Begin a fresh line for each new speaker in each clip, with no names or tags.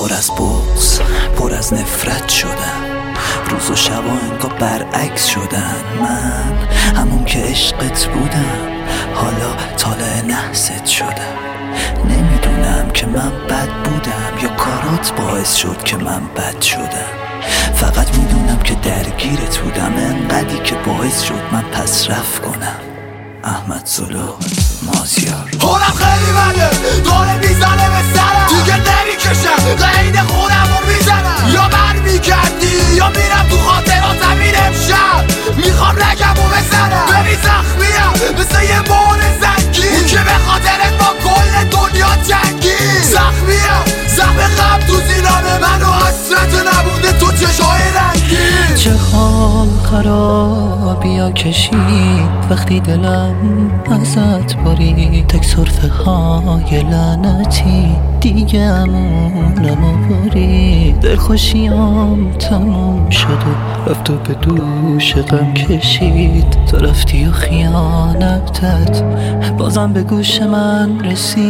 پر از بغض، پر از نفرت شدم. روز و شبا انگار برعکس شدن. من همون که عشقت بودم حالا طالع نحست شدم. نمیدونم که من بد بودم یا کارات باعث شد که من بد شدم. فقط میدونم که درگیرت بودم انقدری که باعث شد من پس رفت کنم. احمد زلو، مازیار.
حالم خیلی بده، داره میزنه به سرم، دیگه نمیکشم قید خودم رو میزنم. یا بر میگردی یا میرم تو خاطراتم. این امشب میخوام رگم رو بزنم. ببین زخمیم مثل یه بار زنگی، اون که به خاطرت با کل دنیا جنگی. زخمیم زخم غم تو زینانه من و حسرت نبوده تو چشای رنگی.
چه حال خرابیا کشید وقتی دلم ازت برید. تک صرفه های لعنتی دیگه امونم برید. دلخوشیام تموم شد و رفت و به دوش غم کشید. تو رفتی و خیانتت بازم به گوش من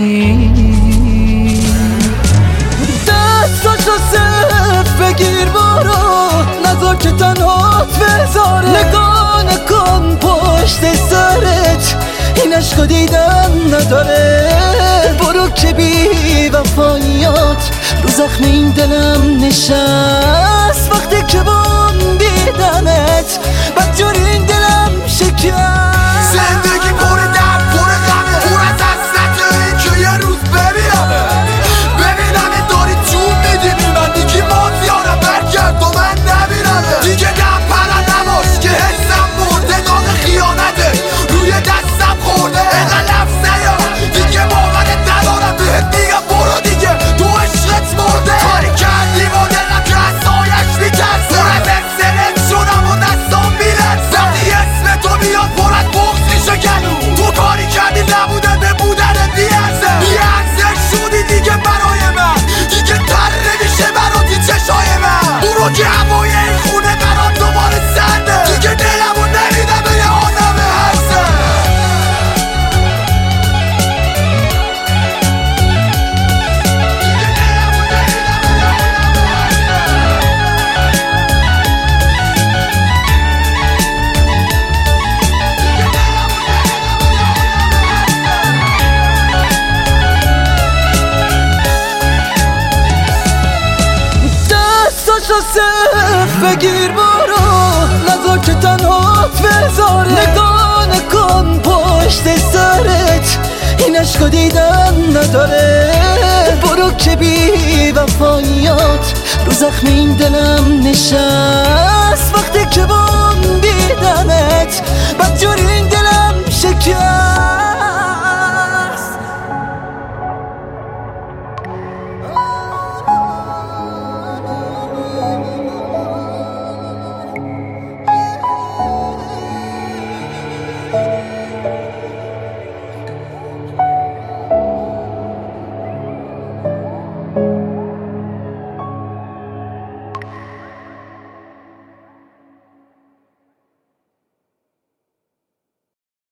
رسید. دستاشو صرف بگیر برو، نذار که تنهات بذاره. نگاه نکن پشت سرت، این عشق دیدن نداره. برو که بی وفاییات رو زخم این دلم نشست. وقتی که بام دیدنت بدجوری این دلم شکست.
زندگی پر درد پر غمه، پر از حسرت این که یه روز ببینمه. ببینمه داری جون میدی بی من، دیگه مازیارم برگرد و من نبینمه. دیگه دم پرن نباش که حسم مرده، داغ خیانته روی دستم خورده. اینقدر لفظ نیا دیگه باورت ندارم، بهت میگم برو دیگه تو عشقت مرده. کاری کردی با دلم که از سایش میترسه. پر از اکسرت شدم و دستام میرسه. وقتی اسم تو میاد پر از بغض میشه گلو. تو کاری کردی نبوده به بودنت بیارزه. بیارزش شدی دیگه برای من، دیگه تر نمیشه براتی چشای من. برو که هوای این خونه برام دوباره سرده. دیگه دلمو نمیدم به یه آدم هسته.
دستاشو صرف بگیر برو، نذار که تنهات بذاره. نگاه نکن پشت سرت، این عشق دیدن نداره. برو که بی وفاییات رو زخم این دلم نشست. وقتی که بام دیدنت بدجوری این دلم شکست.